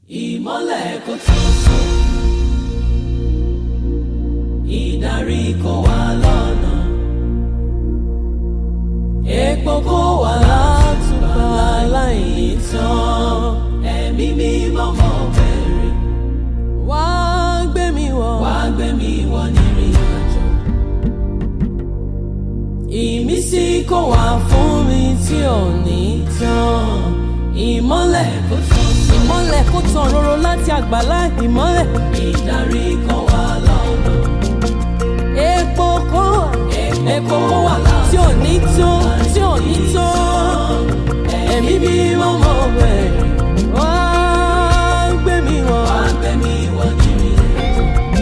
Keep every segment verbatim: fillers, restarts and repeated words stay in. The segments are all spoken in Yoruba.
Ìmọ́lẹ̀ kò tán sàn, ìdarí kò wá lọ́nà, epo kò wá látùbà láì tán. Ẹ̀mí mímọ́ mọ́ bẹ̀rẹ̀, wá gbé mi wọ̀, wá gbé mi wọ̀ nírìn àjò. Ìmísí kò wá fún mi tí ò ní tán. Ìmọ́lẹ̀ kò tán sàn, ìmọ́lẹ̀ kò tàn ròrò láti àgbàlá ìmọ́lẹ̀. Ìdarí kò wá lọ́nà, epo kò wá, epo kò wá tí ò ní tán, tí ò ní tán. Ẹ̀mí mímọ́ mọ́ bẹ̀rẹ̀, wá gbé mi wọ̀, wá gbé mi wọ̀ nírìn àjò.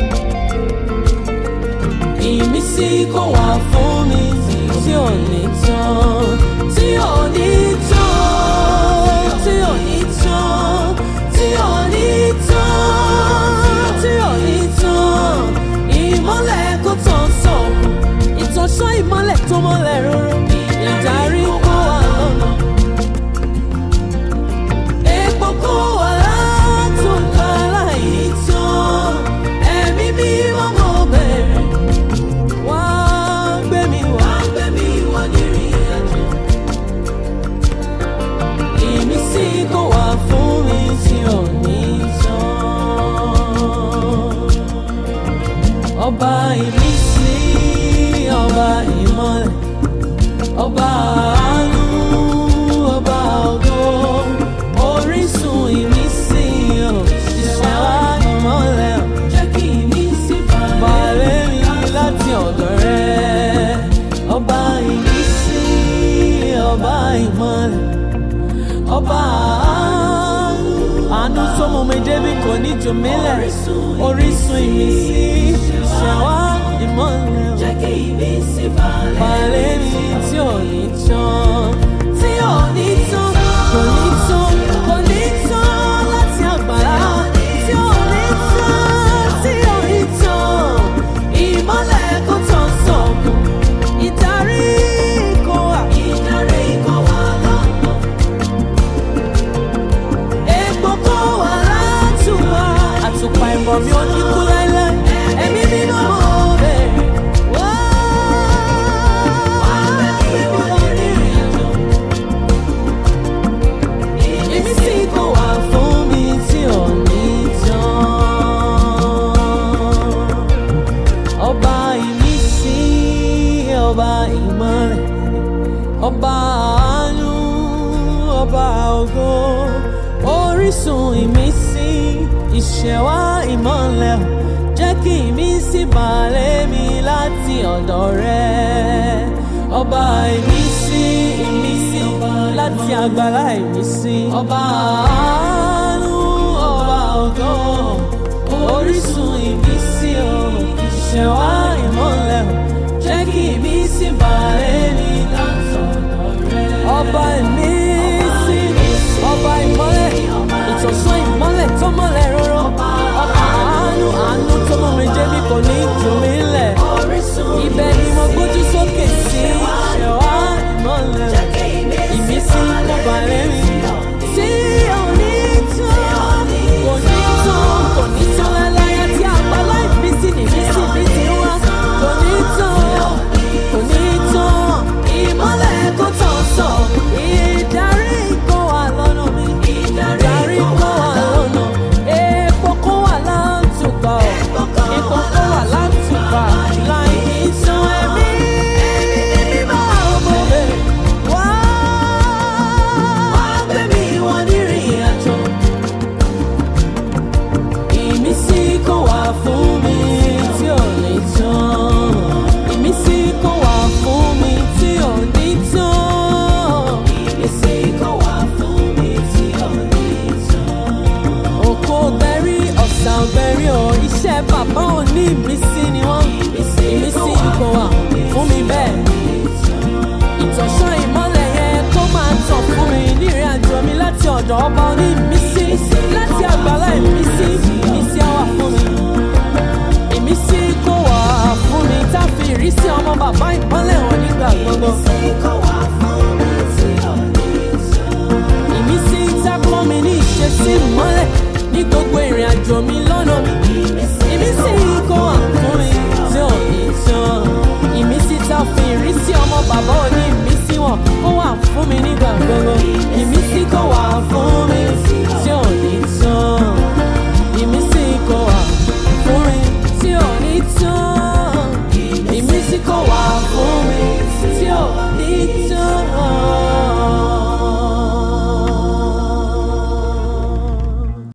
Ìmísí kò wá fún mi tí ò ní tán, tí ò ní tán, tí ò ní tán, tí ò ní tán, tí ò ní tán. Ìmọ́lẹ̀ kò tán sàn, ìtọ́sọ́ ìmọ́lẹ̀ tó mọ́lẹ̀ róró, ìdarí kò wá lọ́nà, epo kò wá látùbà láì tán. Ẹ̀mí mímọ́ mọ́ bẹ̀rẹ̀, wá gbé mi wọ̀, wá gbé mi wọ̀ nírìn àjò. Ìmísí kò wá fún mi tí ò ní tán. Ọba ìmísí, ọba ìmọ́lẹ̀, ọba àánú, ọba ògo, orísun ìmísí, ìṣẹ̀wá ìmọ́lẹ̀, jẹ́ kí ìmísí balẹ̀ mi láti ọ̀dọ̀ rẹ. Ọba ìmísí, ọba ìmọ́lẹ̀, ọba àánú, àánú tó mú mi débi kò ní jù mí lẹ̀, orísun ìmísí, ìṣẹ̀wá ìmọ́lẹ̀, jẹ́ kí ìmísí balẹ̀ mi tí ò ní tán, tí ò ní tán, kò ní tán, kò ní tán láti àgbàlá, tí ò ní tán, tí ò ní tán. Ìmọ́lẹ̀ kò tán sàn, ìdarí kò wá, ìdarí kò wá lọ́nà, epo kò wá látùbà, àtùpà ìmọ̀ mi ò ní kú láéláé. Ẹ̀mí mímọ́ mọ́ bẹ̀rẹ̀, wá gbé mi wọ̀ nírìn àjò. Ìmísí kò wá fún mi tí ò ní tán. Ọba ìmísí, ọba ìmọ́lẹ̀, ọba àánú, ọba ògo, orísun ìmísí, ìṣẹ̀wá ìmọ́lẹ̀, jẹ́ kí ìmísí balẹ̀ mi láti ọ̀dọ̀ rẹ. Ọba ìmísí, ìmísí láti àgbàlá ìmísí, ọba àánú, ọba ògo, orísun ìmísí, ìṣẹ̀wá ìmọ́lẹ̀, jẹ́ kí ìmísí balẹ̀ mi láti ọ̀dọ̀ rẹ. Ọba ìmísí, ọba ìmọ́lẹ̀, ìtọ̀sán ìmọ́lẹ̀ tó mọ́lẹ̀ róró, ọba àánú, àánú tó mú mi débi kò ní jù mí lẹ̀, ibẹ̀ ni mo gbójú sókè sí. Ìṣẹ̀wá ìmọ́lẹ̀, ìmísí kò balẹ̀ mi tí ò ní tán, kò ní tán, kò ní tán láéláé. Àti àgbàlá ìmísí ni ìmísí mi ti wá, kò ní tán, kò ní tán. Ìmọ́lẹ̀ kò tán sàn, ìdarí kò wá lọ́nà mi, ìdarí kò wá lọ́nà, epo kò wá látùbà, epo kò wá látùbà láì ní tán. Ẹ̀mí mímọ́ mọ́ bẹ̀rẹ̀, wá gbé mi wọ̀ nírìn àjò. Ìmísí kò wá fún mi tí ò ní tán. Ìmísí kò wá fún mi tí ò ní tán. Ìmísí kò wá fún mi tí ò ní tán. Òkò gbẹ̀rí, ọ̀sà ògbẹ̀rí o, iṣẹ́ bàbá ò ní ìmísí ni wọ́n. Ìmísí kò wá fún mi bẹ́ẹ̀. Ìtọ̀sán ìmọ́lẹ̀ yẹn kó máa tàn fún mi nírìn àjò mi láti ọ̀dọ̀ ọba oní ìmísí, láti àgbàlá ìmísí, ìmísí á wà fún mi. Ìmísí kò wá fún mi tá fi ìrísí ọmọ bàbá ìmọ́lẹ̀ hàn nígbà gbogbo. Ìmísí kò wá fún mi tí ò ní tán. Ìmísí tá kọ́ mi ní ìṣesí ìmọ́lẹ̀, ní gbogbo ìrìn àjò mi lọ́nà mi ìmísí ikọ̀ àkúnrin tí ò ní tán.